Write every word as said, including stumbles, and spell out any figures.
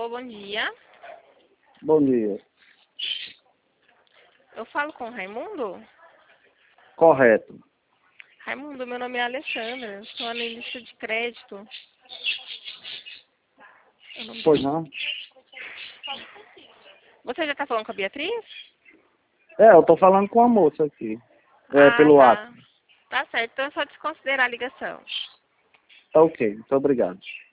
Alô, bom dia. Bom dia. Eu falo com o Raimundo? Correto. Raimundo, meu nome é Alessandra, sou analista de crédito. Eu não- Pois não? Você já está falando com a Beatriz? É, eu tô falando com a moça aqui. É, Ah, pelo tá. WhatsApp. Tá certo, então é só desconsiderar a ligação. Tá ok, muito obrigado.